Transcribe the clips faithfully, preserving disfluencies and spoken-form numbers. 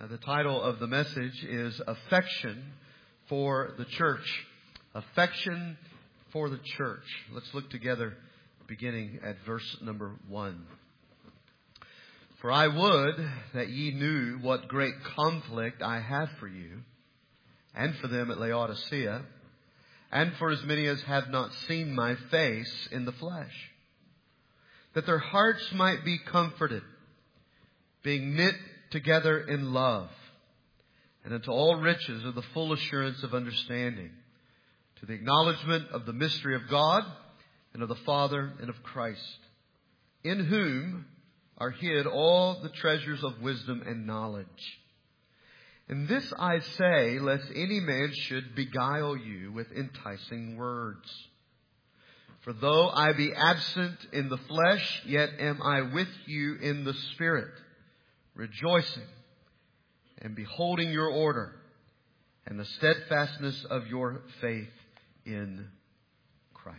Uh, the title of the message is Affection for the Church. Affection for the Church. Let's look together beginning at verse number one. For I would that ye knew what great conflict I have for you, and for them at Laodicea, and for as many as have not seen my face in the flesh, that their hearts might be comforted, being knit together in love, and unto all riches of the full assurance of understanding, to the acknowledgement of the mystery of God, and of the Father, and of Christ, in whom are hid all the treasures of wisdom and knowledge. And this I say, lest any man should beguile you with enticing words. For though I be absent in the flesh, yet am I with you in the Spirit, rejoicing and beholding your order and the steadfastness of your faith in Christ.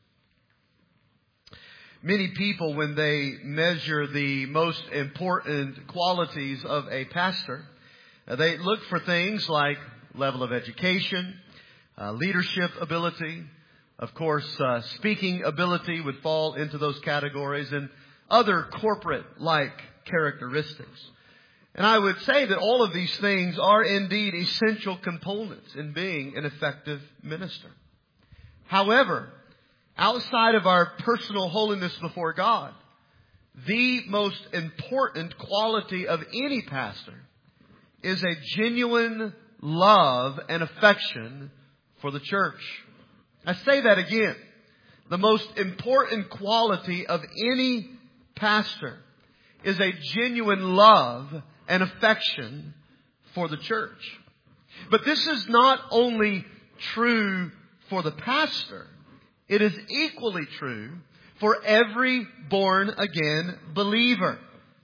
Many people, when they measure the most important qualities of a pastor, they look for things like level of education, uh, leadership ability. Of course, uh, speaking ability would fall into those categories, and other corporate-like characteristics. And I would say that all of these things are indeed essential components in being an effective minister. However, outside of our personal holiness before God, the most important quality of any pastor is a genuine love and affection for the church. I say that again. The most important quality of any pastor is a genuine love and affection for the church. But this is not only true for the pastor. It is equally true for every born-again believer.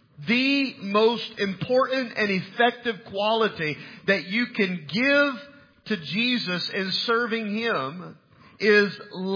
The most important and effective quality that you can give to Jesus in serving Him is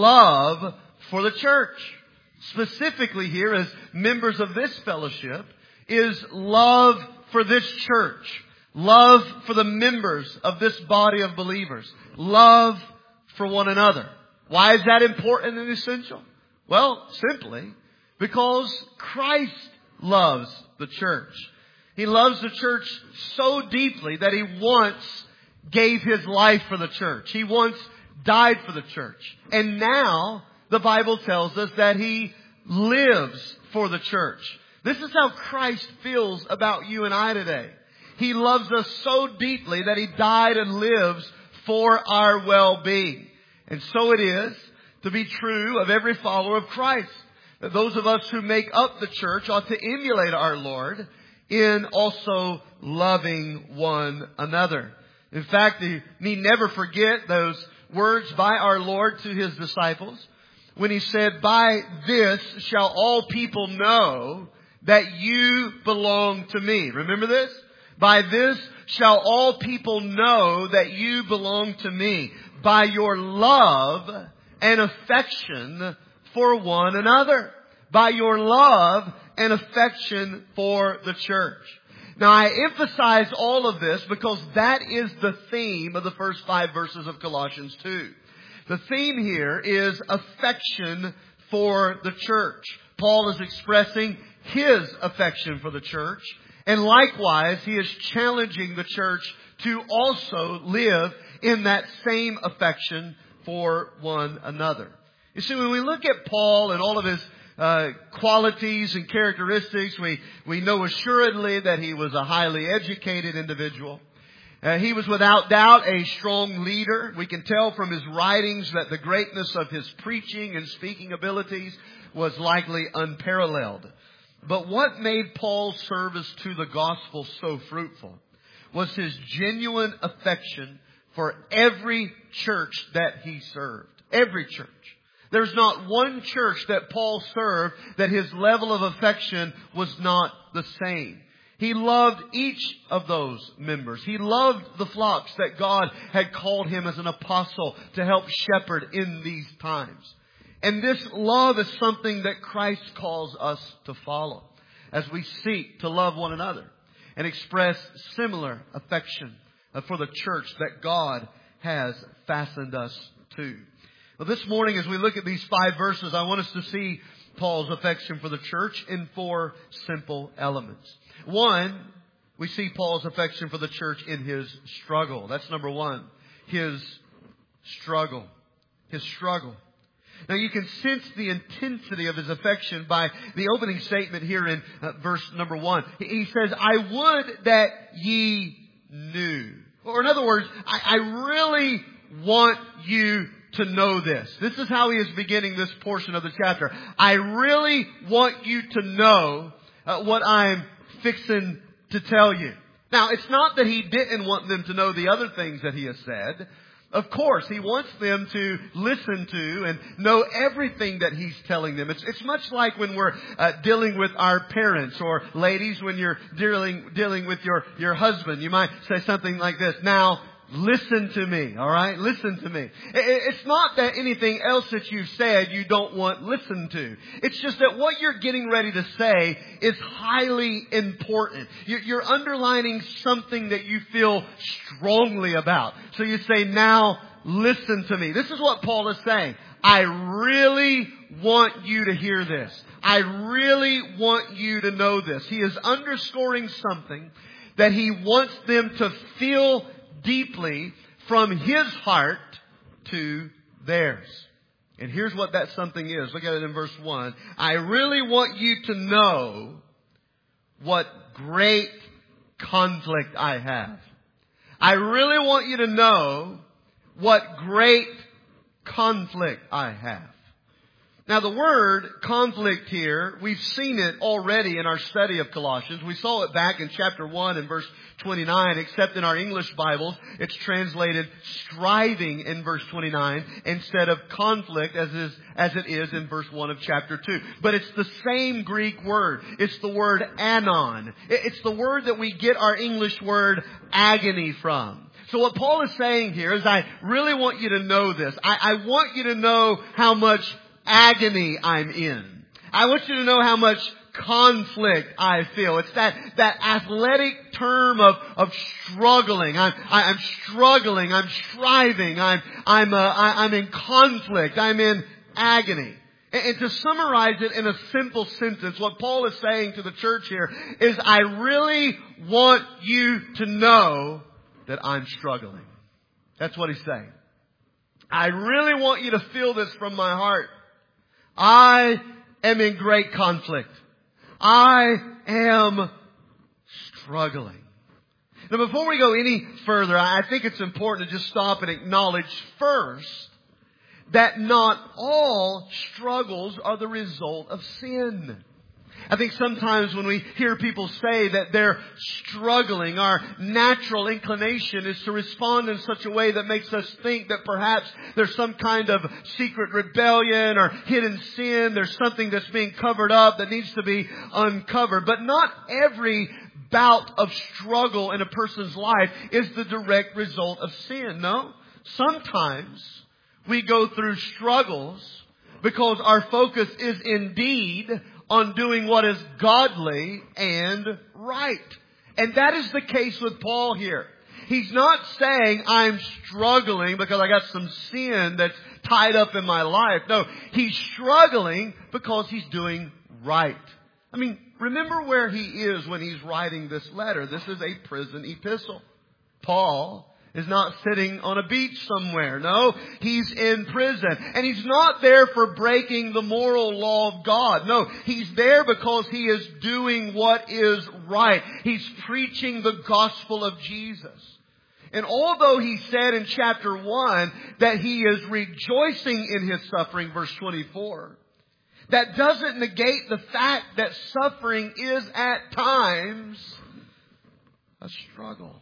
love for the church. Specifically here, as members of this fellowship, is love for this church. Love for the members of this body of believers. Love for one another. Why is that important and essential? Well, simply because Christ loves the church. He loves the church so deeply that He once gave His life for the church. He once died for the church. And now the Bible tells us that He lives for the church. This is how Christ feels about you and I today. He loves us so deeply that He died and lives for our well-being. And so it is to be true of every follower of Christ. That those of us who make up the church ought to emulate our Lord in also loving one another. In fact, you need never forget those words by our Lord to His disciples when He said, "By this shall all people know that you belong to me." Remember this? By this shall all people know that you belong to me, by your love and affection for one another. By your love and affection for the church. Now, I emphasize all of this because that is the theme of the first five verses of Colossians two. The theme here is affection for the church. Paul is expressing his affection for the church, and likewise, he is challenging the church to also live in that same affection for one another. You see, when we look at Paul and all of his uh, qualities and characteristics, we, we know assuredly that he was a highly educated individual. Uh, he was without doubt a strong leader. We can tell from his writings that the greatness of his preaching and speaking abilities was likely unparalleled. But what made Paul's service to the gospel so fruitful was his genuine affection for every church that he served. Every church. There's not one church that Paul served that his level of affection was not the same. He loved each of those members. He loved the flocks that God had called him as an apostle to help shepherd in these times. And this love is something that Christ calls us to follow as we seek to love one another. and express similar affection for the church that God has fastened us to. Well, this morning as we look at these five verses, I want us to see Paul's affection for the church in four simple elements. One, we see Paul's affection for the church in his struggle. That's number one. His struggle. His struggle. Now you can sense the intensity of his affection by the opening statement here in uh, verse number one. He says, I would that ye knew. Or in other words, I, I really want you to know this. This is how he is beginning this portion of the chapter. I really want you to know uh, what I'm fixing to tell you. Now, it's not that he didn't want them to know the other things that he has said. Of course, he wants them to listen to and know everything that he's telling them. It's, it's much like when we're uh, dealing with our parents, or ladies, when you're dealing dealing with your, your husband. You might say something like this, now, listen to me, all right? Listen to me. It's not that anything else that you've said you don't want listened to. It's just that what you're getting ready to say is highly important. You're underlining something that you feel strongly about. So you say, now listen to me. This is what Paul is saying. I really want you to hear this. I really want you to know this. He is underscoring something that he wants them to feel deeply from his heart to theirs. And here's what that something is. Look at it in verse one. I really want you to know what great conflict I have. I really want you to know what great conflict I have. Now the word conflict here, we've seen it already in our study of Colossians. We saw it back in chapter one and verse twenty-nine, except in our English Bibles, it's translated striving in verse twenty-nine instead of conflict as is, as it is in verse one of chapter two. But it's the same Greek word. It's the word anon. It's the word that we get our English word agony from. So what Paul is saying here is, I really want you to know this. I, I want you to know how much agony I'm in. I want you to know how much conflict I feel. It's that, that athletic term of, of struggling. I'm, I, I'm struggling. I'm striving. I'm, I'm, uh, I, I'm in conflict. I'm in agony. And, and to summarize it in a simple sentence, what Paul is saying to the church here is, I really want you to know that I'm struggling. That's what he's saying. I really want you to feel this from my heart. I am in great conflict. I am struggling. Now, before we go any further, I think it's important to just stop and acknowledge first that not all struggles are the result of sin. I think sometimes when we hear people say that they're struggling, our natural inclination is to respond in such a way that makes us think that perhaps there's some kind of secret rebellion or hidden sin. There's something that's being covered up that needs to be uncovered. But not every bout of struggle in a person's life is the direct result of sin. No. Sometimes we go through struggles because our focus is indeed on doing what is godly and right. And that is the case with Paul here. He's not saying I'm struggling because I got some sin that's tied up in my life. No, he's struggling because he's doing right. I mean, remember where he is when he's writing this letter. This is a prison epistle. Paul is not sitting on a beach somewhere. No, he's in prison. And he's not there for breaking the moral law of God. No, he's there because he is doing what is right. He's preaching the gospel of Jesus. And although he said in chapter one that he is rejoicing in his suffering, verse twenty-four, that doesn't negate the fact that suffering is at times a struggle.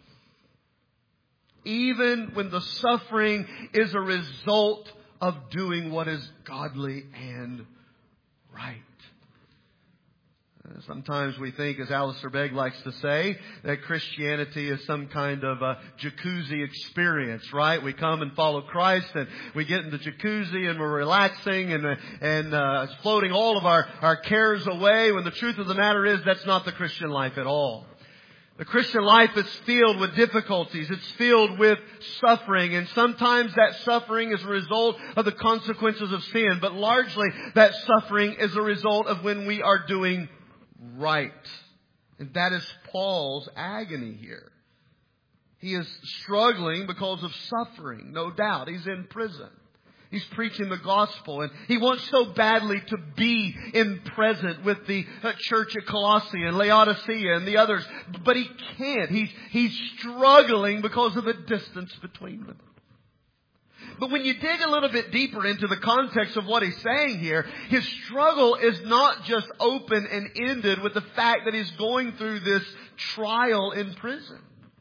Even when the suffering is a result of doing what is godly and right. Sometimes we think, as Alistair Begg likes to say, that Christianity is some kind of a jacuzzi experience, right? We come and follow Christ and we get in the jacuzzi and we're relaxing and, and uh, floating all of our, our cares away, when the truth of the matter is that's not the Christian life at all. The Christian life is filled with difficulties. It's filled with suffering. And sometimes that suffering is a result of the consequences of sin. But largely that suffering is a result of when we are doing right. And that is Paul's agony here. He is struggling because of suffering, no doubt. He's in prison. He's preaching the gospel, and he wants so badly to be in present with the church at Colossae and Laodicea and the others, but he can't. He's, he's struggling because of the distance between them. But when you dig a little bit deeper into the context of what he's saying here, his struggle is not just open and ended with the fact that he's going through this trial in prison.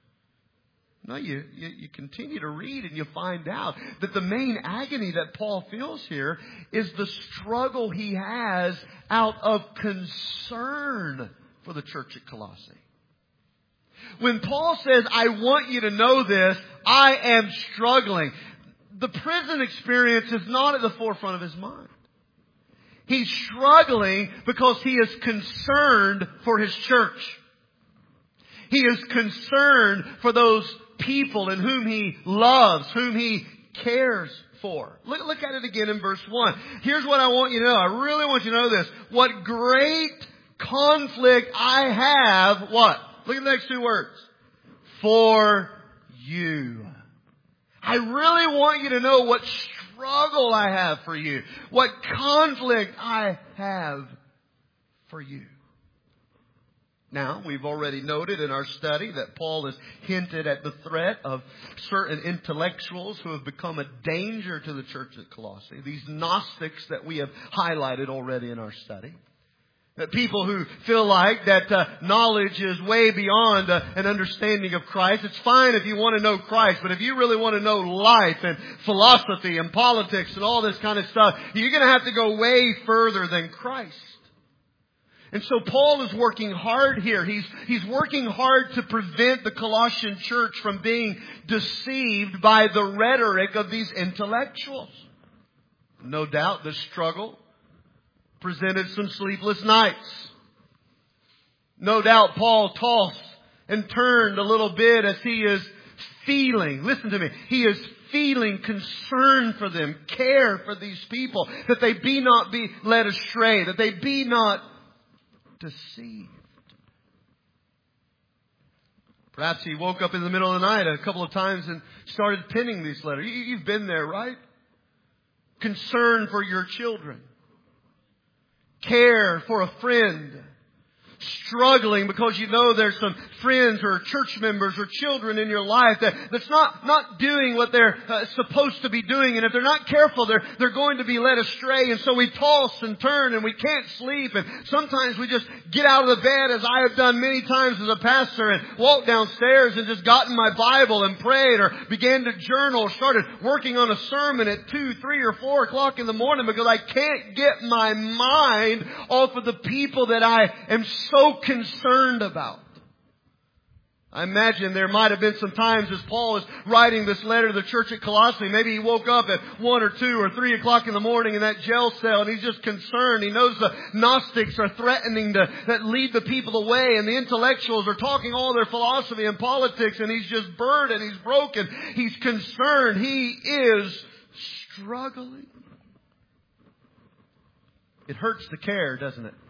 No, you, you, you continue to read and you find out that the main agony that Paul feels here is the struggle he has out of concern for the church at Colossae. When Paul says, I want you to know this, I am struggling, the prison experience is not at the forefront of his mind. He's struggling because he is concerned for his church. He is concerned for those people in whom he loves, whom he cares for. Look, look at it again in verse one. Here's what I want you to know. I really want you to know this. What great conflict I have, what? Look at the next two words. For you. I really want you to know what struggle I have for you. What conflict I have for you. Now, we've already noted in our study that Paul has hinted at the threat of certain intellectuals who have become a danger to the church at Colossae. These Gnostics that we have highlighted already in our study. That people who feel like that uh, knowledge is way beyond uh, an understanding of Christ. It's fine if you want to know Christ, but if you really want to know life and philosophy and politics and all this kind of stuff, you're going to have to go way further than Christ. And so Paul is working hard here. He's, he's working hard to prevent the Colossian church from being deceived by the rhetoric of these intellectuals. No doubt the struggle presented some sleepless nights. No doubt Paul tossed and turned a little bit as he is feeling, listen to me, he is feeling concern for them, care for these people, that they be not be led astray, that they be not deceived. Perhaps he woke up in the middle of the night a couple of times and started penning these letters. You've been there, right? Concern for your children. Care for a friend. Struggling because you know there's some friends or church members or children in your life that, that's not, not doing what they're uh, supposed to be doing. And if they're not careful, they're, they're going to be led astray. And so we toss and turn and we can't sleep. And sometimes we just get out of the bed, as I have done many times as a pastor, and walk downstairs and just got in my Bible and prayed or began to journal or started working on a sermon at two, three or four o'clock in the morning because I can't get my mind off of the people that I am so so concerned about. I imagine there might have been some times as Paul is writing this letter to the church at Colossae, maybe he woke up at one or two or three o'clock in the morning in that jail cell and he's just concerned. He knows the Gnostics are threatening to that lead the people away, and the intellectuals are talking all their philosophy and politics, and he's just burdened, he's broken, he's concerned, he is struggling. It hurts to care, doesn't it?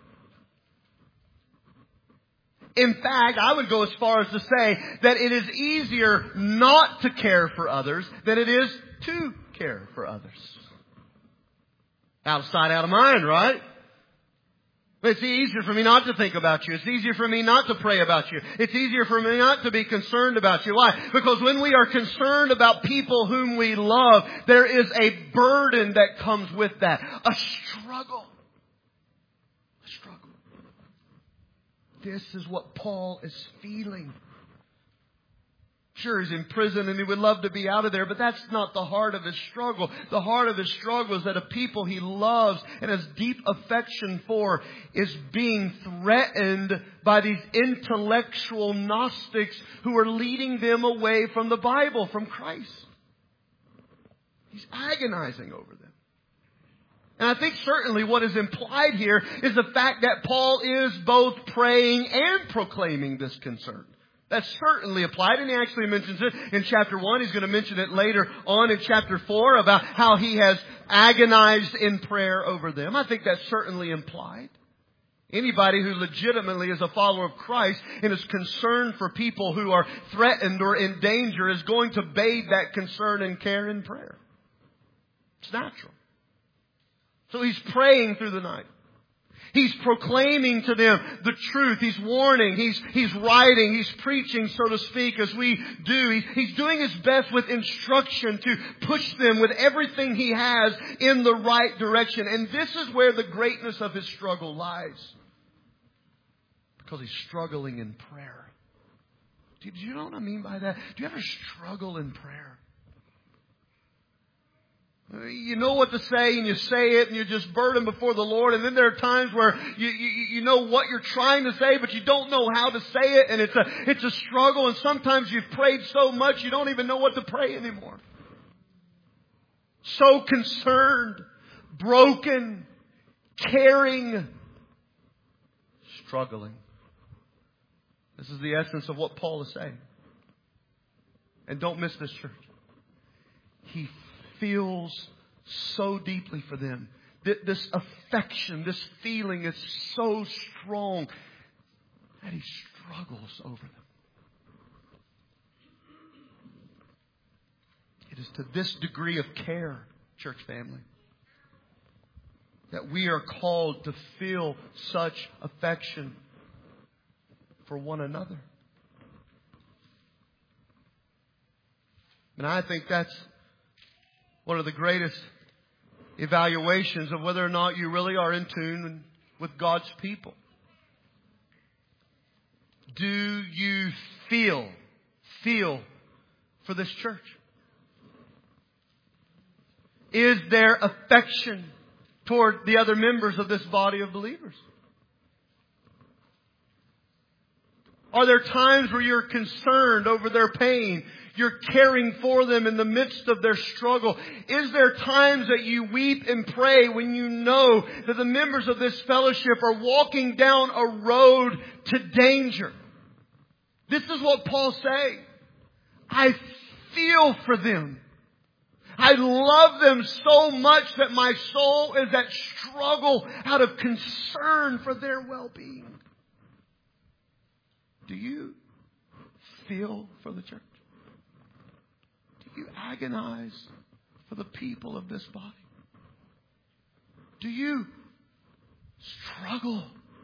In fact, I would go as far as to say that it is easier not to care for others than it is to care for others. Out of sight, out of mind, right? It's easier for me not to think about you. It's easier for me not to pray about you. It's easier for me not to be concerned about you. Why? Because when we are concerned about people whom we love, there is a burden that comes with that. A struggle. A struggle. This is what Paul is feeling. Sure, he's in prison and he would love to be out of there, but that's not the heart of his struggle. The heart of his struggle is that a people he loves and has deep affection for is being threatened by these intellectual Gnostics who are leading them away from the Bible, from Christ. He's agonizing over them. And I think certainly what is implied here is the fact that Paul is both praying and proclaiming this concern That's certainly applied, and he actually mentions it in chapter one. He's going to mention it later on in chapter four about how he has agonized in prayer over them. I think that's certainly implied. Anybody who legitimately is a follower of Christ and is concerned for people who are threatened or in danger is going to bathe that concern and care in prayer. It's natural. So he's praying through the night. He's proclaiming to them the truth. He's warning. He's, he's writing. He's preaching, so to speak, as we do. He, he's doing his best with instruction to push them with everything he has in the right direction. And this is where the greatness of his struggle lies. Because he's struggling in prayer. Do you know what I mean by that? Do you ever struggle in prayer? You know what to say and you say it and you're just burdened before the Lord. And then there are times where you, you, you know what you're trying to say, but you don't know how to say it. And it's a, it's a struggle. And sometimes you've prayed so much you don't even know what to pray anymore. So concerned, broken, caring, struggling. This is the essence of what Paul is saying. And don't miss this, church. He feels so deeply for them. This affection, this feeling is so strong that he struggles over them. It is to this degree of care, church family, that we are called to feel such affection for one another. And I think that's one of the greatest evaluations of whether or not you really are in tune with God's people. Do you feel, feel for this church? Is there affection toward the other members of this body of believers? Are there times where you're concerned over their pain? You're caring for them in the midst of their struggle. Is there times that you weep and pray when you know that the members of this fellowship are walking down a road to danger? This is what Paul's saying. I feel for them. I love them so much that my soul is at struggle out of concern for their well-being. Do you feel for the church? Do you agonize for the people of this body? Do you struggle?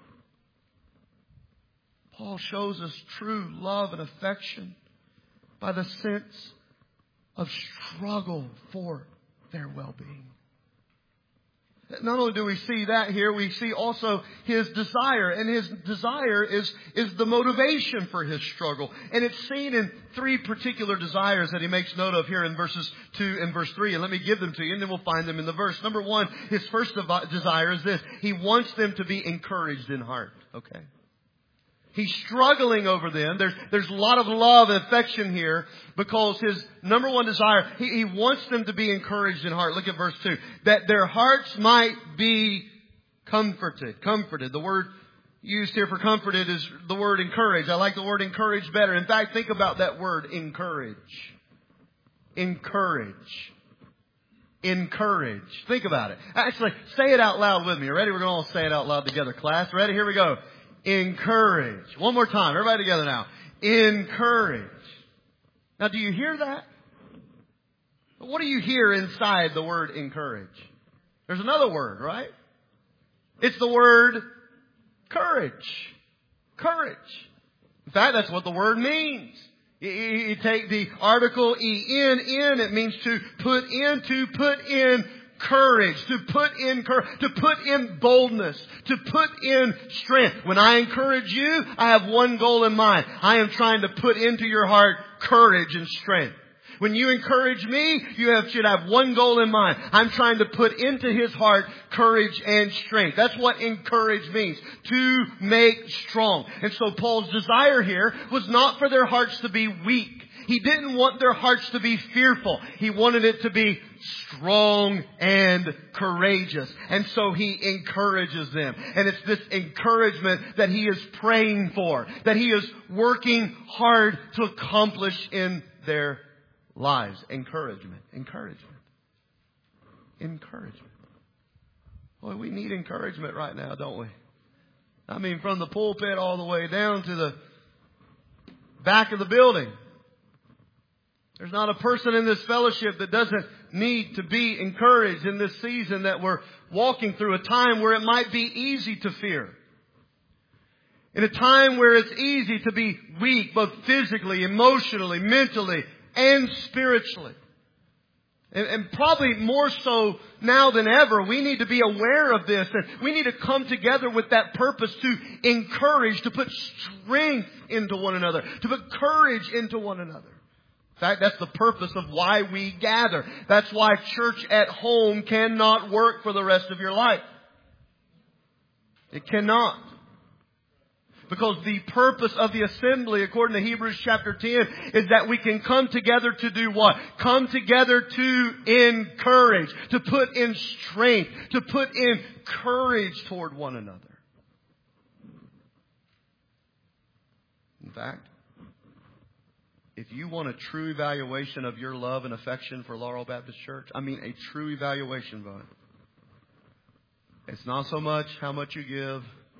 Paul shows us true love and affection by the sense of struggle for their well-being. Not only do we see that here, we see also his desire. And his desire is, is the motivation for his struggle. And it's seen in three particular desires that he makes note of here in verses two and verse three. And let me give them to you, and then we'll find them in the verse. Number one, his first desire is this. He wants them to be encouraged in heart. Okay. He's struggling over them. There's, there's a lot of love and affection here because his number one desire, he, he wants them to be encouraged in heart. Look at verse two. That their hearts might be comforted. Comforted. The word used here for comforted is the word encourage. I like the word encourage better. In fact, think about that word, encourage. Encourage. Encourage. Think about it. Actually, say it out loud with me. You ready? We're going to all say it out loud together, class. Ready? Here we go. Encourage. One more time. Everybody together now. Encourage. Now, do you hear that? What do you hear inside the word encourage? There's another word, right? It's the word courage. Courage. In fact, that's what the word means. You take the article en, in, it means to put in, to put in courage, to put in courage, to put in boldness, to put in strength. When I encourage you, I have one goal in mind. I am trying to put into your heart courage and strength. When you encourage me, you have, should have one goal in mind. I'm trying to put into his heart courage and strength. That's what encourage means. To make strong. And so Paul's desire here was not for their hearts to be weak. He didn't want their hearts to be fearful. He wanted it to be strong and courageous. And so He encourages them. And it's this encouragement that He is praying for, that He is working hard to accomplish in their lives. Encouragement. Encouragement. Encouragement. Boy, we need encouragement right now, don't we? I mean, from the pulpit all the way down to the back of the building. There's not a person in this fellowship that doesn't need to be encouraged in this season that we're walking through, a time where it might be easy to fear. In a time where it's easy to be weak, both physically, emotionally, mentally, and spiritually. And, and probably more so now than ever, we need to be aware of this. And we need to come together with that purpose to encourage, to put strength into one another, to put courage into one another. In fact, that's the purpose of why we gather. That's why church at home cannot work for the rest of your life. It cannot. Because the purpose of the assembly, according to Hebrews chapter ten, is that we can come together to do what? Come together to encourage, to put in strength, to put in courage toward one another. In fact, if you want a true evaluation of your love and affection for Laurel Baptist Church, I mean a true evaluation of it. It's not so much how much you give,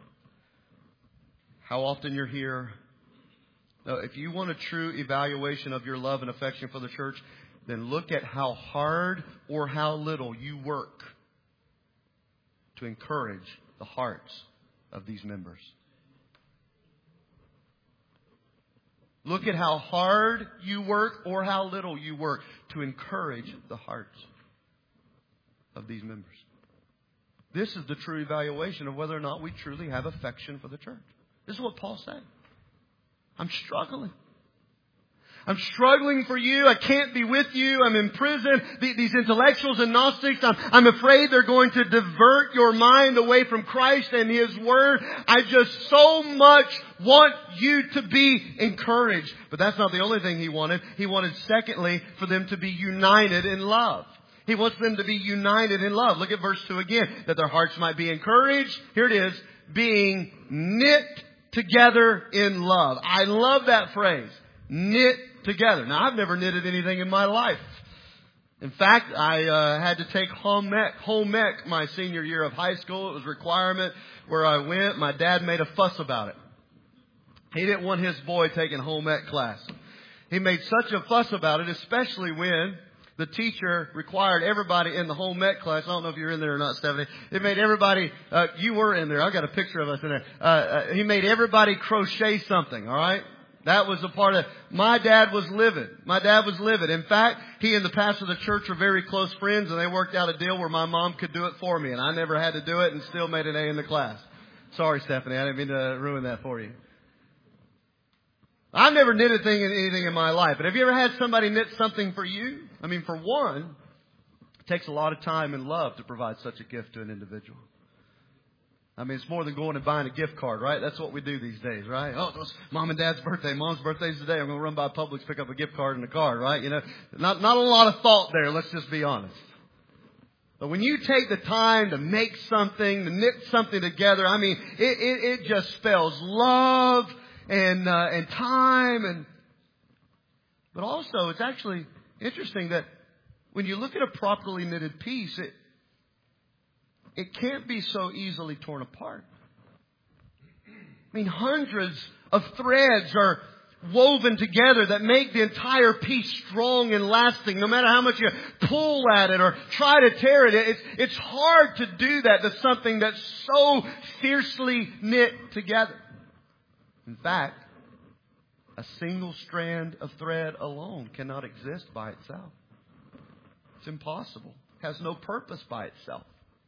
how often you're here. No, if you want a true evaluation of your love and affection for the church, then look at how hard or how little you work to encourage the hearts of these members. Look at how hard you work or how little you work to encourage the hearts of these members. This is the true evaluation of whether or not we truly have affection for the church. This is what Paul's saying. I'm struggling. I'm struggling for you. I can't be with you. I'm in prison. These intellectuals and Gnostics, I'm, I'm afraid they're going to divert your mind away from Christ and His Word. I just so much want you to be encouraged. But that's not the only thing he wanted. He wanted, secondly, for them to be united in love. He wants them to be united in love. Look at verse two again. That their hearts might be encouraged. Here it is. Being knit together in love. I love that phrase. Knit together. Now, I've never knitted anything in my life. In fact, I uh, had to take home ec, home ec my senior year of high school. It was a requirement where I went. My dad made a fuss about it. He didn't want his boy taking home ec class. He made such a fuss about it, especially when the teacher required everybody in the home ec class. I don't know if you're in there or not, Stephanie. It made everybody, uh, you were in there. I got a picture of us in there. Uh, uh, he made everybody crochet something, all right? That was a part of, my dad was livid. My dad was livid. In fact, he and the pastor of the church were very close friends, and they worked out a deal where my mom could do it for me, and I never had to do it and still made an A in the class. Sorry, Stephanie. I didn't mean to ruin that for you. I've never knit anything, anything in my life. But have you ever had somebody knit something for you? I mean, for one, it takes a lot of time and love to provide such a gift to an individual. I mean, it's more than going and buying a gift card, right? That's what we do these days, right? Oh, it's mom and dad's birthday. Mom's birthday's today. I'm going to run by Publix, pick up a gift card and a card, right? You know, not, not a lot of thought there. Let's just be honest. But when you take the time to make something, to knit something together, I mean, it, it, it just spells love and, uh, and time. And, but also, it's actually interesting that when you look at a properly knitted piece, it, It can't be so easily torn apart. I mean, hundreds of threads are woven together that make the entire piece strong and lasting. No matter how much you pull at it or try to tear it, it's, it's hard to do that to something that's so fiercely knit together. In fact, a single strand of thread alone cannot exist by itself. It's impossible. It has no purpose by itself.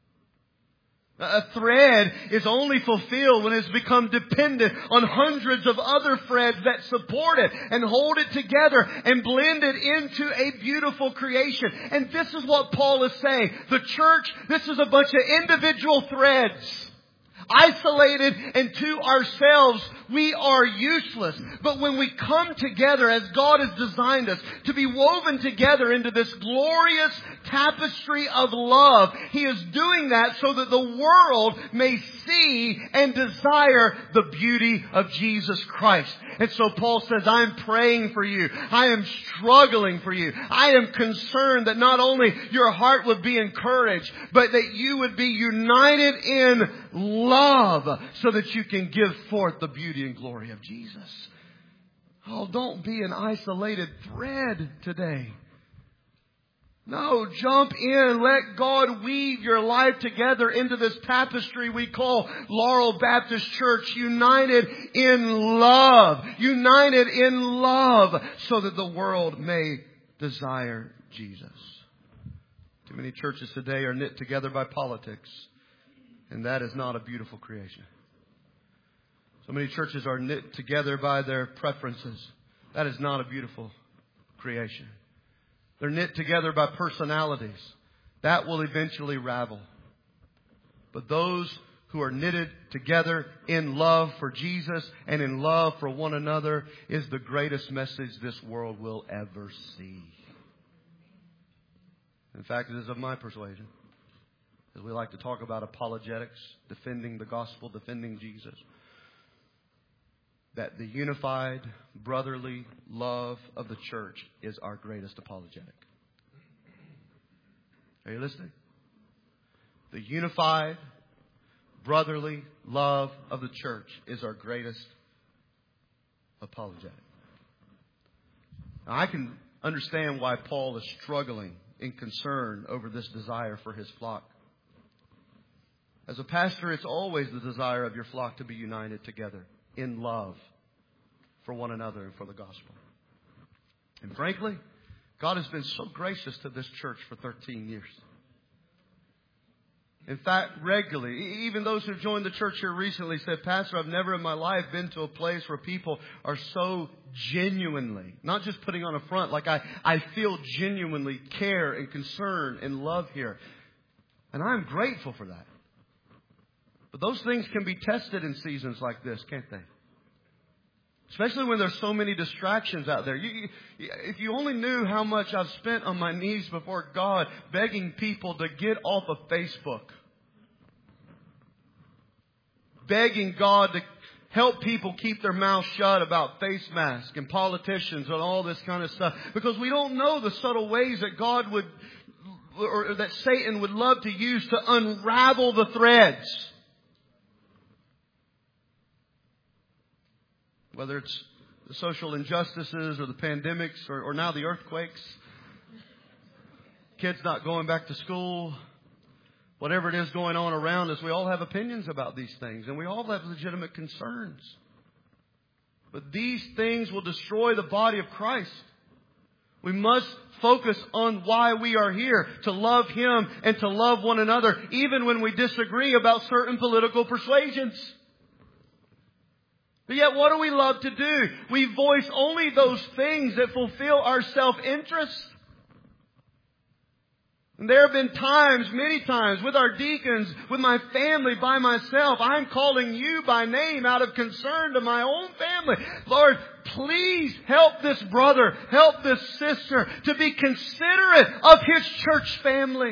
A thread is only fulfilled when it's become dependent on hundreds of other threads that support it and hold it together and blend it into a beautiful creation. And this is what Paul is saying. The church, this is a bunch of individual threads. Isolated and to ourselves, we are useless. But when we come together as God has designed us to be woven together into this glorious tapestry of love, He is doing that so that the world may see and desire the beauty of Jesus Christ. And so Paul says, I'm praying for you. I am struggling for you. I am concerned that not only your heart would be encouraged, but that you would be united in love so that you can give forth the beauty and glory of Jesus. Oh, don't be an isolated thread today. No, jump in. Let God weave your life together into this tapestry we call Laurel Baptist Church. United in love. United in love so that the world may desire Jesus. Too many churches today are knit together by politics. And that is not a beautiful creation. So many churches are knit together by their preferences. That is not a beautiful creation. They're knit together by personalities. That will eventually ravel. But those who are knitted together in love for Jesus and in love for one another is the greatest message this world will ever see. In fact, it is of my persuasion, as we like to talk about apologetics, defending the gospel, defending Jesus, that the unified, brotherly love of the church is our greatest apologetic. Are you listening? The unified, brotherly love of the church is our greatest apologetic. Now, I can understand why Paul is struggling in concern over this desire for his flock. As a pastor, it's always the desire of your flock to be united together in love for one another and for the gospel. And frankly, God has been so gracious to this church for thirteen years. In fact, regularly, even those who joined the church here recently said, Pastor, I've never in my life been to a place where people are so genuinely, not just putting on a front, like I, I feel genuinely care and concern and love here. And I'm grateful for that. But those things can be tested in seasons like this, can't they? Especially when there's so many distractions out there. You, you, if you only knew how much I've spent on my knees before God begging people to get off of Facebook. Begging God to help people keep their mouths shut about face masks and politicians and all this kind of stuff. Because we don't know the subtle ways that God would, or that Satan would love to use to unravel the threads. Whether it's the social injustices or the pandemics or, or now the earthquakes, kids not going back to school, whatever it is going on around us, we all have opinions about these things and we all have legitimate concerns. But these things will destroy the body of Christ. We must focus on why we are here, to love Him and to love one another, even when we disagree about certain political persuasions. But yet, what do we love to do? We voice only those things that fulfill our self-interest. And there have been times, many times, with our deacons, with my family, by myself, I'm calling you by name out of concern to my own family. Lord, please help this brother, help this sister to be considerate of his church family.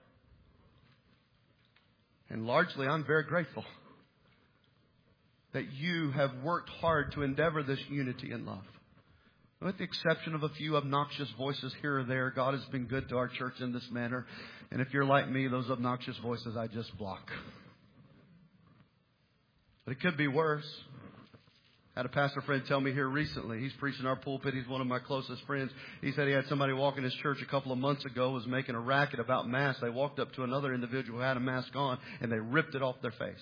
And largely, I'm very grateful that you have worked hard to endeavor this unity and love. With the exception of a few obnoxious voices here or there, God has been good to our church in this manner. And if you're like me, those obnoxious voices I just block. But it could be worse. I had a pastor friend tell me here recently. He's preaching our pulpit. He's one of my closest friends. He said he had somebody walk in his church a couple of months ago, was making a racket about masks. They walked up to another individual who had a mask on, and they ripped it off their face.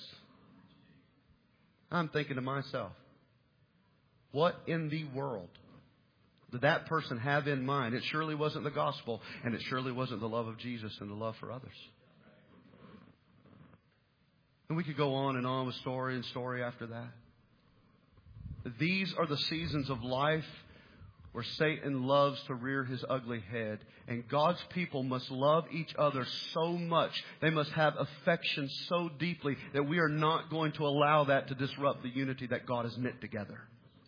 I'm thinking to myself, what in the world did that person have in mind? It surely wasn't the gospel, and it surely wasn't the love of Jesus and the love for others. And we could go on and on with story and story after that. These are the seasons of life where Satan loves to rear his ugly head. And God's people must love each other so much. They must have affection so deeply that we are not going to allow that to disrupt the unity that God has knit together.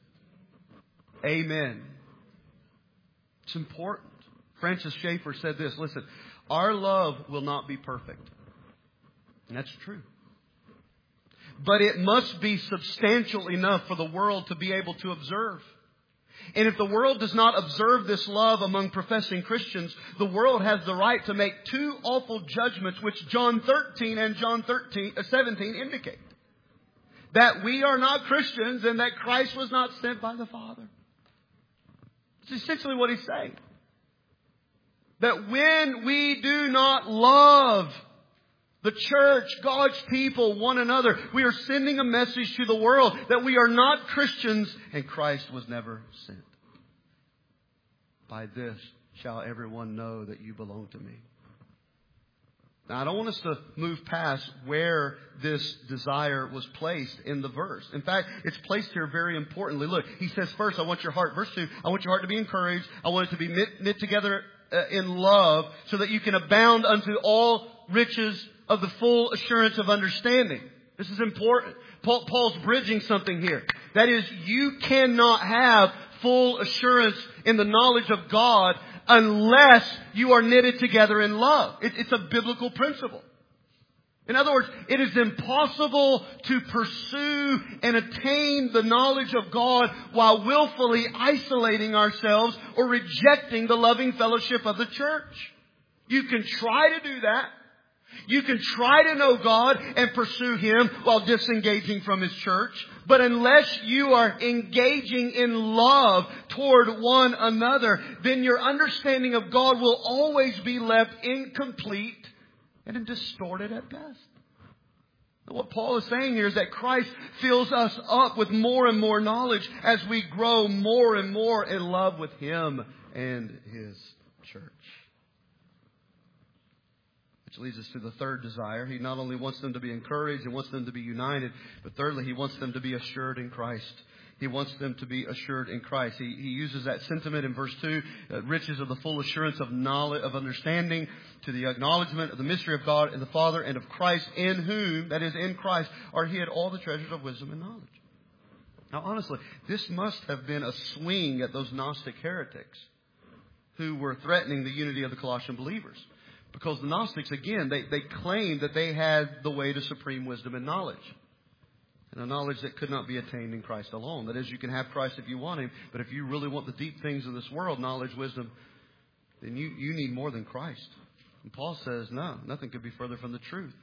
Amen. It's important. Francis Schaeffer said this. Listen, our love will not be perfect. And that's true. But it must be substantial enough for the world to be able to observe. And if the world does not observe this love among professing Christians, the world has the right to make two awful judgments which John thirteen and John thirteen, uh, seventeen indicate. That we are not Christians and that Christ was not sent by the Father. It's essentially what he's saying. That when we do not love the church, God's people, one another, we are sending a message to the world that we are not Christians and Christ was never sent. By this shall everyone know that you belong to me. Now, I don't want us to move past where this desire was placed in the verse. In fact, it's placed here very importantly. Look, he says first, I want your heart. Verse two, I want your heart to be encouraged. I want it to be knit, knit together uh, in love so that you can abound unto all riches of the full assurance of understanding. This is important. Paul, Paul's bridging something here. That is, you cannot have full assurance in the knowledge of God unless you are knitted together in love. It, it's a biblical principle. In other words, it is impossible to pursue and attain the knowledge of God while willfully isolating ourselves or rejecting the loving fellowship of the church. You can try to do that. You can try to know God and pursue Him while disengaging from His church. But unless you are engaging in love toward one another, then your understanding of God will always be left incomplete and distorted at best. What Paul is saying here is that Christ fills us up with more and more knowledge as we grow more and more in love with Him and His church. Which leads us to the third desire. He not only wants them to be encouraged, He wants them to be united, but thirdly, He wants them to be assured in Christ. He wants them to be assured in Christ. He, he uses that sentiment in verse two, uh, riches of the full assurance of knowledge, of understanding, to the acknowledgement of the mystery of God and the Father and of Christ, in whom, that is in Christ, are hid all the treasures of wisdom and knowledge. Now honestly, this must have been a swing at those Gnostic heretics who were threatening the unity of the Colossian believers. Because the Gnostics, again, they, they claimed that they had the way to supreme wisdom and knowledge. And a knowledge that could not be attained in Christ alone. That is, you can have Christ if you want Him. But if you really want the deep things of this world, knowledge, wisdom, then you, you need more than Christ. And Paul says, no, nothing could be further from the truth.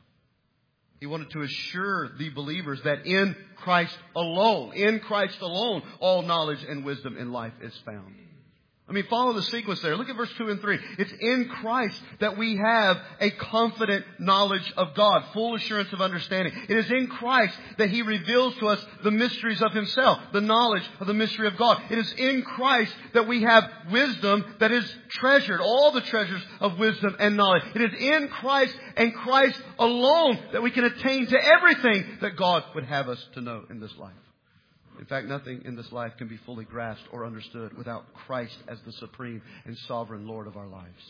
He wanted to assure the believers that in Christ alone, in Christ alone, all knowledge and wisdom in life is found. I mean, follow the sequence there. Look at verse two and three. It's in Christ that we have a confident knowledge of God, full assurance of understanding. It is in Christ that He reveals to us the mysteries of Himself, the knowledge of the mystery of God. It is in Christ that we have wisdom that is treasured, all the treasures of wisdom and knowledge. It is in Christ and Christ alone that we can attain to everything that God would have us to know in this life. In fact, nothing in this life can be fully grasped or understood without Christ as the supreme and sovereign Lord of our lives.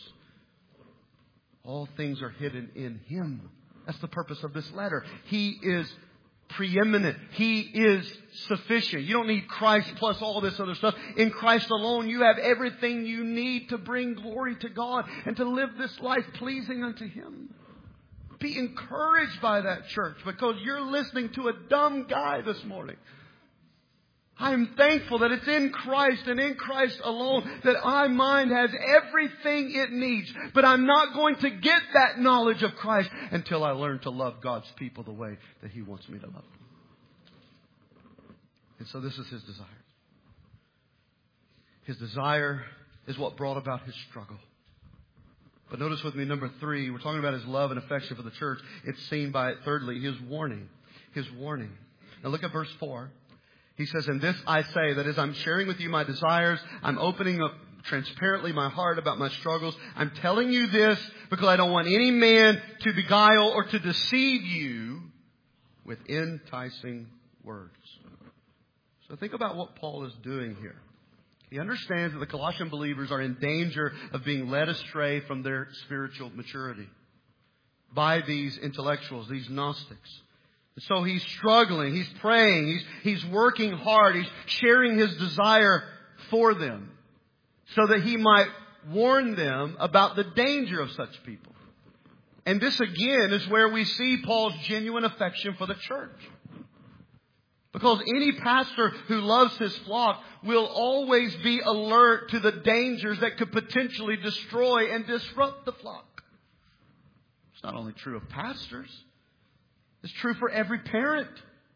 All things are hidden in Him. That's the purpose of this letter. He is preeminent. He is sufficient. You don't need Christ plus all this other stuff. In Christ alone, you have everything you need to bring glory to God and to live this life pleasing unto Him. Be encouraged by that, church, because you're listening to a dumb guy this morning. I'm thankful that it's in Christ and in Christ alone that my mind has everything it needs. But I'm not going to get that knowledge of Christ until I learn to love God's people the way that He wants me to love them. And so this is His desire. His desire is what brought about His struggle. But notice with me, number three, we're talking about His love and affection for the church. It's seen by, thirdly, His warning. His warning. Now look at verse four. He says, and this I say, that as I'm sharing with you my desires, I'm opening up transparently my heart about my struggles. I'm telling you this because I don't want any man to beguile or to deceive you with enticing words. So think about what Paul is doing here. He understands that the Colossian believers are in danger of being led astray from their spiritual maturity by these intellectuals, these Gnostics. So he's struggling, he's praying, he's, he's working hard, he's sharing his desire for them so that he might warn them about the danger of such people. And this again is where we see Paul's genuine affection for the church. Because any pastor who loves his flock will always be alert to the dangers that could potentially destroy and disrupt the flock. It's not only true of pastors. It's true for every parent,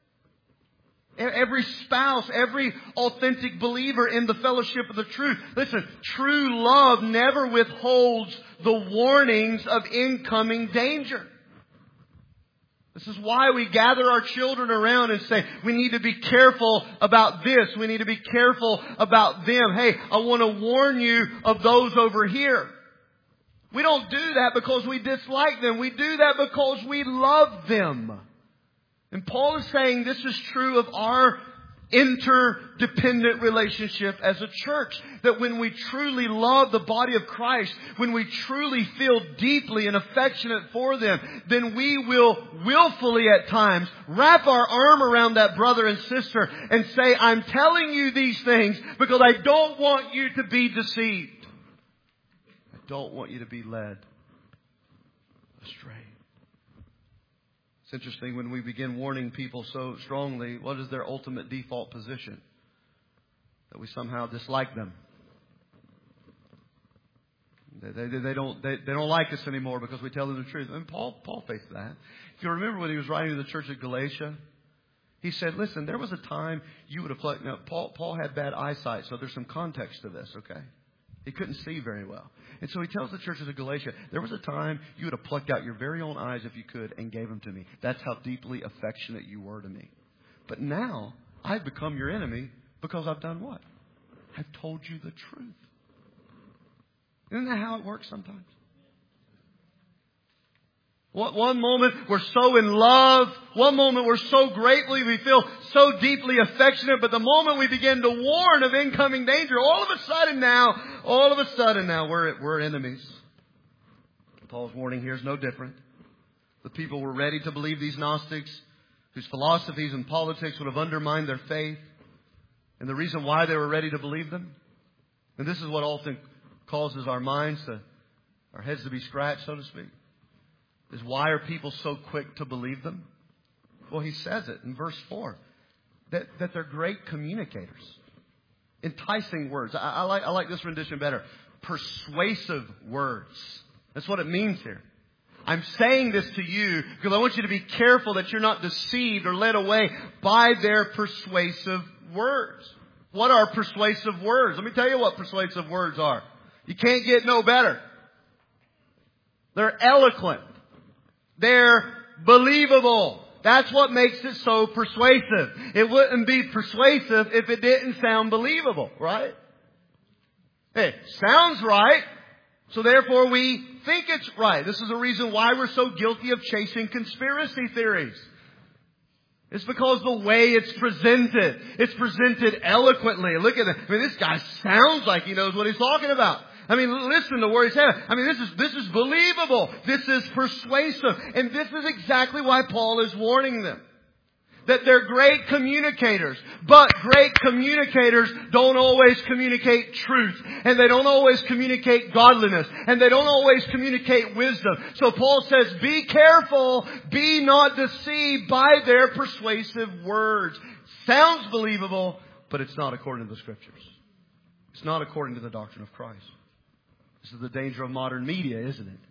every spouse, every authentic believer in the fellowship of the truth. Listen, true love never withholds the warnings of incoming danger. This is why we gather our children around and say, we need to be careful about this. We need to be careful about them. Hey, I want to warn you of those over here. We don't do that because we dislike them. We do that because we love them. And Paul is saying this is true of our interdependent relationship as a church. That when we truly love the body of Christ, when we truly feel deeply and affectionate for them, then we will willfully at times wrap our arm around that brother and sister and say, I'm telling you these things because I don't want you to be deceived. Don't want you to be led astray. It's interesting when we begin warning people so strongly, what is their ultimate default position? That we somehow dislike them. They, they, they, don't, they, they don't like us anymore because we tell them the truth. And Paul, Paul faced that. If you remember when he was writing to the church at Galatia, he said, listen, there was a time you would have plucked. Now, Paul, Paul had bad eyesight, so there's some context to this, okay? He couldn't see very well. And so he tells the churches of Galatia, there was a time you would have plucked out your very own eyes if you could and gave them to me. That's how deeply affectionate you were to me. But now I've become your enemy because I've done what? I've told you the truth. Isn't that how it works sometimes? One moment we're so in love. One moment we're so gratefully, we feel so deeply affectionate. But the moment we begin to warn of incoming danger, all of a sudden now, all of a sudden now, we're, we're enemies. Paul's warning here is no different. The people were ready to believe these Gnostics, whose philosophies and politics would have undermined their faith. And the reason why they were ready to believe them, and this is what often causes our minds to, our heads to be scratched, so to speak, is why are people so quick to believe them? Well, he says it in verse four. That, that they're great communicators. Enticing words. I, I, like, I like this rendition better. Persuasive words. That's what it means here. I'm saying this to you because I want you to be careful that you're not deceived or led away by their persuasive words. What are persuasive words? Let me tell you what persuasive words are. You can't get no better. They're eloquent. They're believable. That's what makes it so persuasive. It wouldn't be persuasive if it didn't sound believable, right? It sounds right, so therefore we think it's right. This is the reason why we're so guilty of chasing conspiracy theories. It's because the way it's presented. It's presented eloquently. Look at it. I mean, this guy sounds like he knows what he's talking about. I mean, listen to where he's at. I mean, this is, this is believable. This is persuasive. And this is exactly why Paul is warning them. That they're great communicators. But great communicators don't always communicate truth. And they don't always communicate godliness. And they don't always communicate wisdom. So Paul says, be careful. Be not deceived by their persuasive words. Sounds believable, but it's not according to the Scriptures. It's not according to the doctrine of Christ. This is the danger of modern media, isn't it?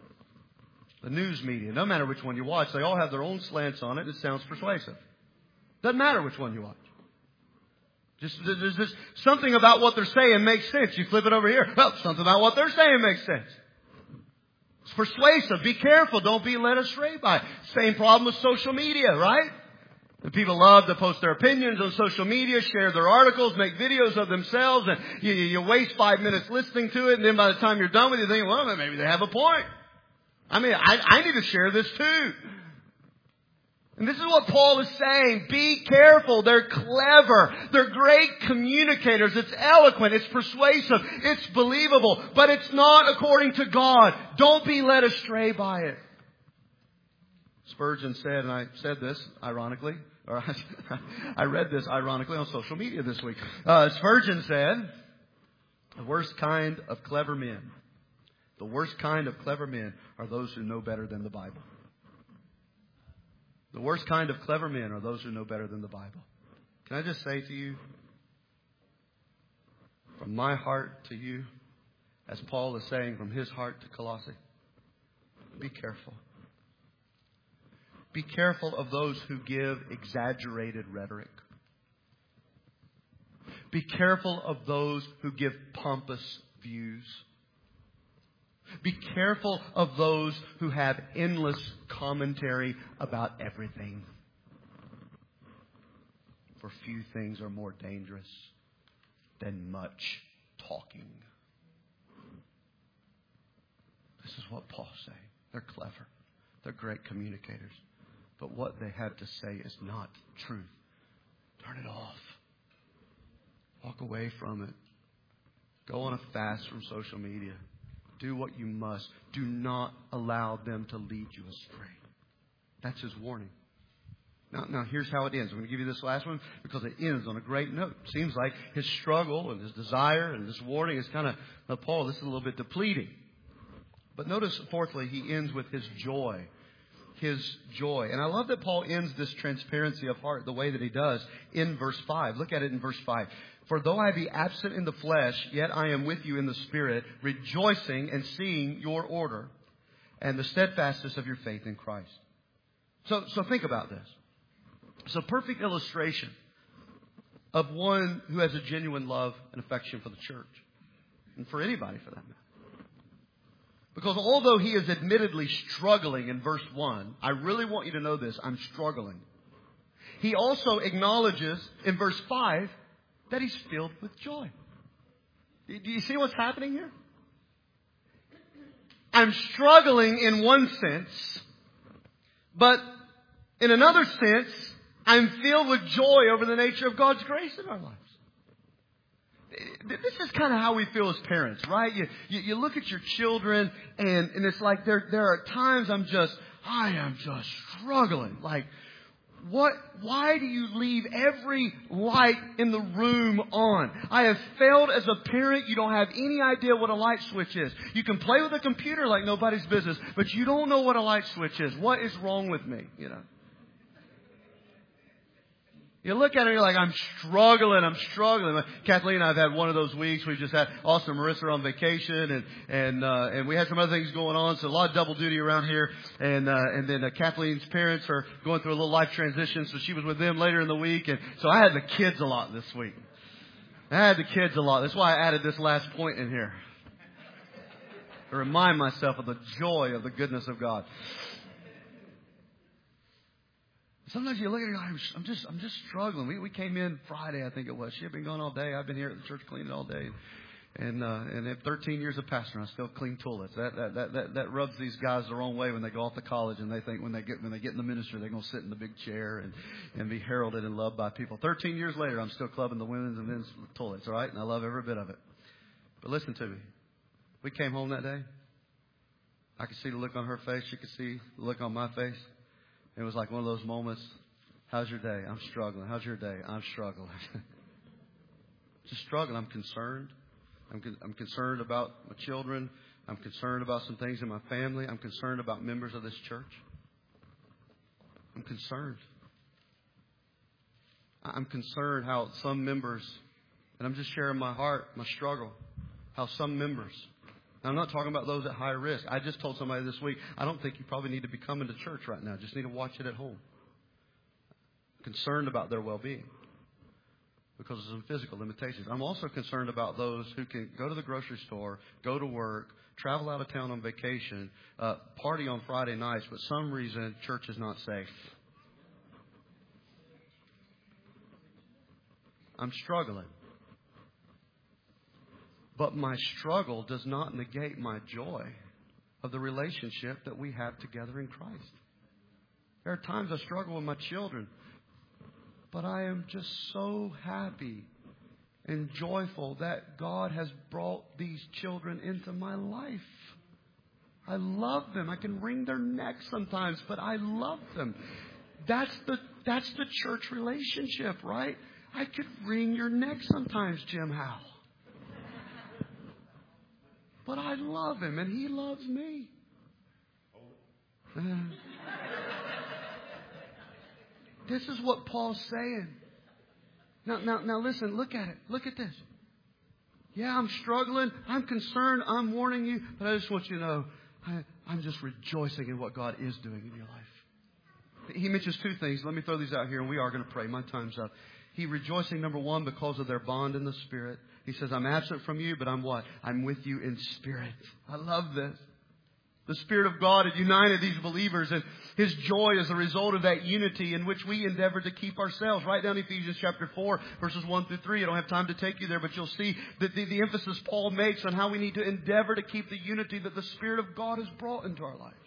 The news media, no matter which one you watch, they all have their own slants on it. It sounds persuasive. Doesn't matter which one you watch. Just, there's just something about what they're saying makes sense. You flip it over here. Well, something about what they're saying makes sense. It's persuasive. Be careful. Don't be led astray by it. Same problem with social media, right? And people love to post their opinions on social media, share their articles, make videos of themselves, and you, you waste five minutes listening to it, and then by the time you're done with it, you think, well, maybe they have a point. I mean, I, I need to share this too. And this is what Paul is saying. Be careful. They're clever. They're great communicators. It's eloquent. It's persuasive. It's believable. But it's not according to God. Don't be led astray by it. Spurgeon said, and I said this ironically, or I read this ironically on social media this week. Uh, Spurgeon said, the worst kind of clever men, the worst kind of clever men are those who know better than the Bible. The worst kind of clever men are those who know better than the Bible. Can I just say to you, from my heart to you, as Paul is saying from his heart to Colossae, be careful. Be careful of those who give exaggerated rhetoric. Be careful of those who give pompous views. Be careful of those who have endless commentary about everything. For few things are more dangerous than much talking. This is what Paul's saying. They're clever. They're great communicators. But what they have to say is not truth. Turn it off. Walk away from it. Go on a fast from social media. Do what you must. Do not allow them to lead you astray. That's his warning. Now, now here's how it ends. I'm going to give you this last one because it ends on a great note. Seems like his struggle and his desire and this warning is kind of, now, Paul, this is a little bit depleting. But notice, fourthly, he ends with his joy. His joy. And I love that Paul ends this transparency of heart the way that he does in verse five. Look at it in verse five. For though I be absent in the flesh, yet I am with you in the Spirit, rejoicing and seeing your order and the steadfastness of your faith in Christ. So, so think about this. It's a perfect illustration of one who has a genuine love and affection for the church. And for anybody for that matter. Because although he is admittedly struggling in verse one, I really want you to know this, I'm struggling. He also acknowledges in verse five that he's filled with joy. Do you see what's happening here? I'm struggling in one sense, but in another sense, I'm filled with joy over the nature of God's grace in our lives. This is kind of how we feel as parents, right? You, you, you look at your children and, and it's like there, there are times I'm just, I am just struggling. Like, what, why do you leave every light in the room on? I have failed as a parent. You don't have any idea what a light switch is. You can play with a computer like nobody's business, but you don't know what a light switch is. What is wrong with me? You know? You look at it and you're like, I'm struggling, I'm struggling. Kathleen and I have had one of those weeks. We just had Austin and Marissa on vacation and, and, uh, and we had some other things going on. So a lot of double duty around here. And, uh, and then uh, Kathleen's parents are going through a little life transition. So she was with them later in the week. And so I had the kids a lot this week. I had the kids a lot. That's why I added this last point in here. To remind myself of the joy of the goodness of God. Sometimes you look at it and you're like, I'm just, I'm just struggling. We, we came in Friday, I think it was. She had been gone all day. I've been here at the church cleaning all day. And, uh, and in thirteen years of pastoring, I still clean toilets. That, that, that, that, that rubs these guys the wrong way when they go off to college and they think when they get, when they get in the ministry, they're going to sit in the big chair and, and be heralded and loved by people. thirteen years later, I'm still clubbing the women's and men's toilets, all right? And I love every bit of it. But listen to me. We came home that day. I could see the look on her face. She could see the look on my face. It was like one of those moments. How's your day? I'm struggling. How's your day? I'm struggling. Just struggling. I'm concerned. I'm, con- I'm concerned about my children. I'm concerned about some things in my family. I'm concerned about members of this church. I'm concerned. I'm concerned how some members, and I'm just sharing my heart, my struggle, how some members, I'm not talking about those at high risk. I just told somebody this week, I don't think you probably need to be coming to church right now. Just need to watch it at home. Concerned about their well-being because of some physical limitations. I'm also concerned about those who can go to the grocery store, go to work, travel out of town on vacation, uh, party on Friday nights, but some reason church is not safe. I'm struggling. But my struggle does not negate my joy of the relationship that we have together in Christ. There are times I struggle with my children. But I am just so happy and joyful that God has brought these children into my life. I love them. I can wring their necks sometimes, but I love them. That's the that's the church relationship, right? I could wring your neck sometimes, Jim Howe. But I love him and he loves me. Uh, this is what Paul's saying. Now, now, now listen, look at it. Look at this. Yeah, I'm struggling. I'm concerned. I'm warning you. But I just want you to know, I, I'm just rejoicing in what God is doing in your life. He mentions two things. Let me throw these out here, and we are going to pray. My time's up. He rejoicing, number one, because of their bond in the Spirit. He says, I'm absent from you, but I'm what? I'm with you in spirit. I love this. The Spirit of God had united these believers, and His joy is a result of that unity in which we endeavor to keep ourselves. Write down Ephesians chapter four, verses one through three. I don't have time to take you there, but you'll see that the, the emphasis Paul makes on how we need to endeavor to keep the unity that the Spirit of God has brought into our lives.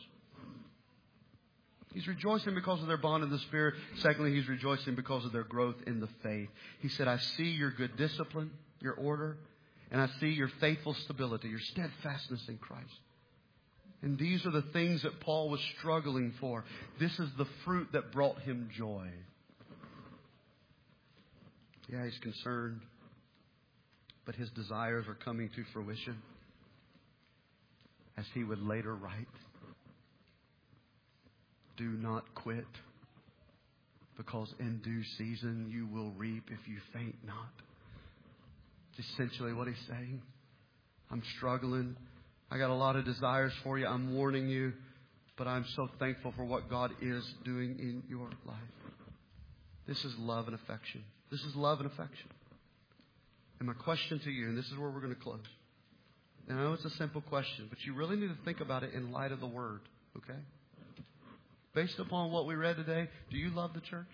He's rejoicing because of their bond in the Spirit. Secondly, He's rejoicing because of their growth in the faith. He said, I see your good discipline, your order, and I see your faithful stability, your steadfastness in Christ. And these are the things that Paul was struggling for. This is the fruit that brought him joy. Yeah, he's concerned, but his desires are coming to fruition, as he would later write. Do not quit, because in due season you will reap if you faint not. It's essentially what he's saying. I'm struggling. I got a lot of desires for you. I'm warning you. But I'm so thankful for what God is doing in your life. This is love and affection. This is love and affection. And my question to you, and this is where we're going to close. And I know it's a simple question, but you really need to think about it in light of the Word. Okay? Based upon what we read today, do you love the church?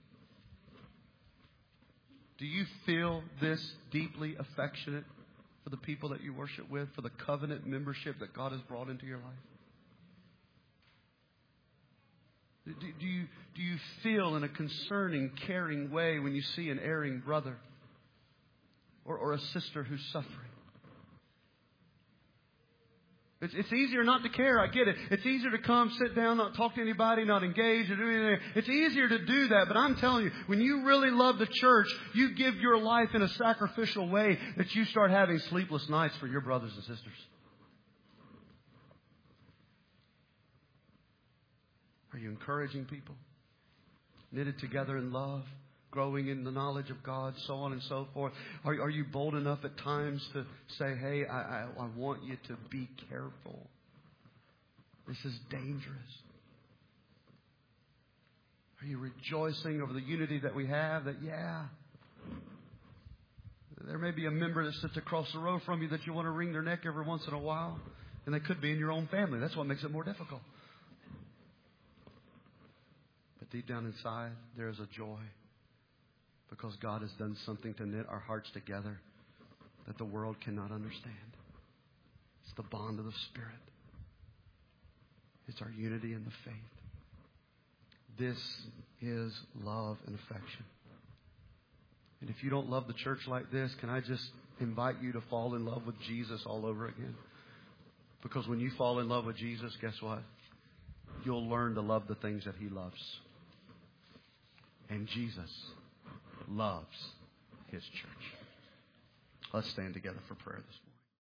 Do you feel this deeply affectionate for the people that you worship with, for the covenant membership that God has brought into your life? Do, do, you, do you feel in a concerning, caring way when you see an erring brother or, or a sister who's suffering? It's, it's easier not to care. I get it. It's easier to come, sit down, not talk to anybody, not engage or do anything. It's easier to do that. But I'm telling you, when you really love the church, you give your life in a sacrificial way that you start having sleepless nights for your brothers and sisters. Are you encouraging people? Knitted together in love? Growing in the knowledge of God, so on and so forth? Are, are you bold enough at times to say, hey, I, I, I want you to be careful. This is dangerous. Are you rejoicing over the unity that we have? That, yeah, there may be a member that sits across the row from you that you want to wring their neck every once in a while. And they could be in your own family. That's what makes it more difficult. But deep down inside, there is a joy. Because God has done something to knit our hearts together that the world cannot understand. It's the bond of the Spirit. It's our unity in the faith. This is love and affection. And if you don't love the church like this, can I just invite you to fall in love with Jesus all over again? Because when you fall in love with Jesus, guess what? You'll learn to love the things that He loves. And Jesus loves His church. Let's stand together for prayer this morning.